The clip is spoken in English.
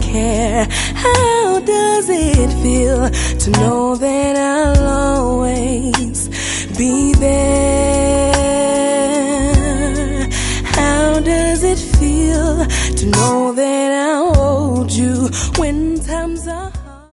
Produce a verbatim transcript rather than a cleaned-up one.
care. How does it feel to know that I'll always be there? How does it feel to know that I'll hold you when times are